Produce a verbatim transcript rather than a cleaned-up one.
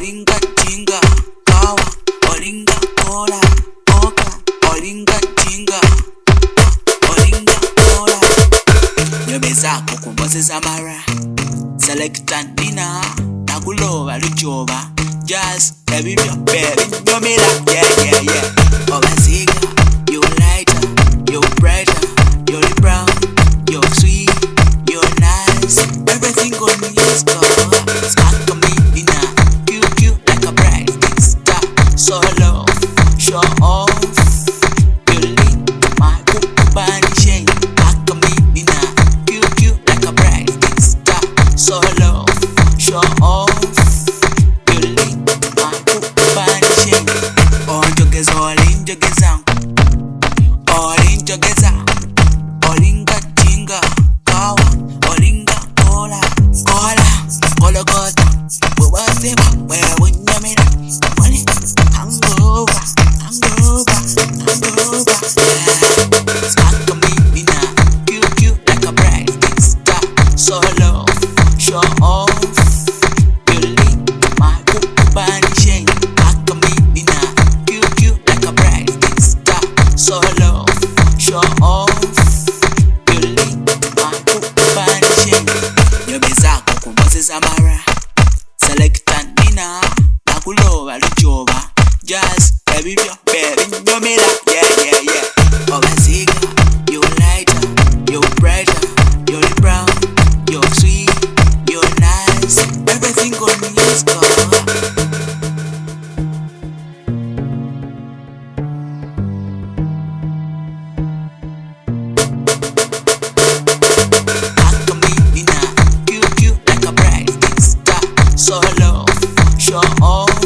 Olinga tinga, kawa, olinga kola, oka, olinga tinga, olinga kola. Nyobeza kukumboze zamara, selecta nina, nakuloba luchoba, just baby baby, nyomela, yeah yeah yeah. Obaziga, you lighter, you brighter, you're brown, you're sweet, you're nice, everything on me is good. Spark on me, Nina, cute, cute like a bright star. So love, show off, you lead my book bunny shade. Spark on me, Nina, cute, cute like a bright star. So love, show off, you lead my book bunny shade. All jogeza, all in jogeza, all in jogeza, olinga tinga, kawa, olinga kola, kola, kola kota. Where when you meet money, hangover, hangover, hangover. Spark on me, Nina, cute, cute like a bright star. So love, show off, you lead my book bunny shade. Spark on me, Nina, cute, cute like a bright star. So love, show off, you lead my book bunny shade. Nyobeza kukumboze zamara, selecta nina, nakuloba luchoba, just baby baby, nyomela, yeah yeah yeah. Obaziga, you lighter, you brighter, you're brown, you're sweet, you're nice, everything on me is good. So love, show off.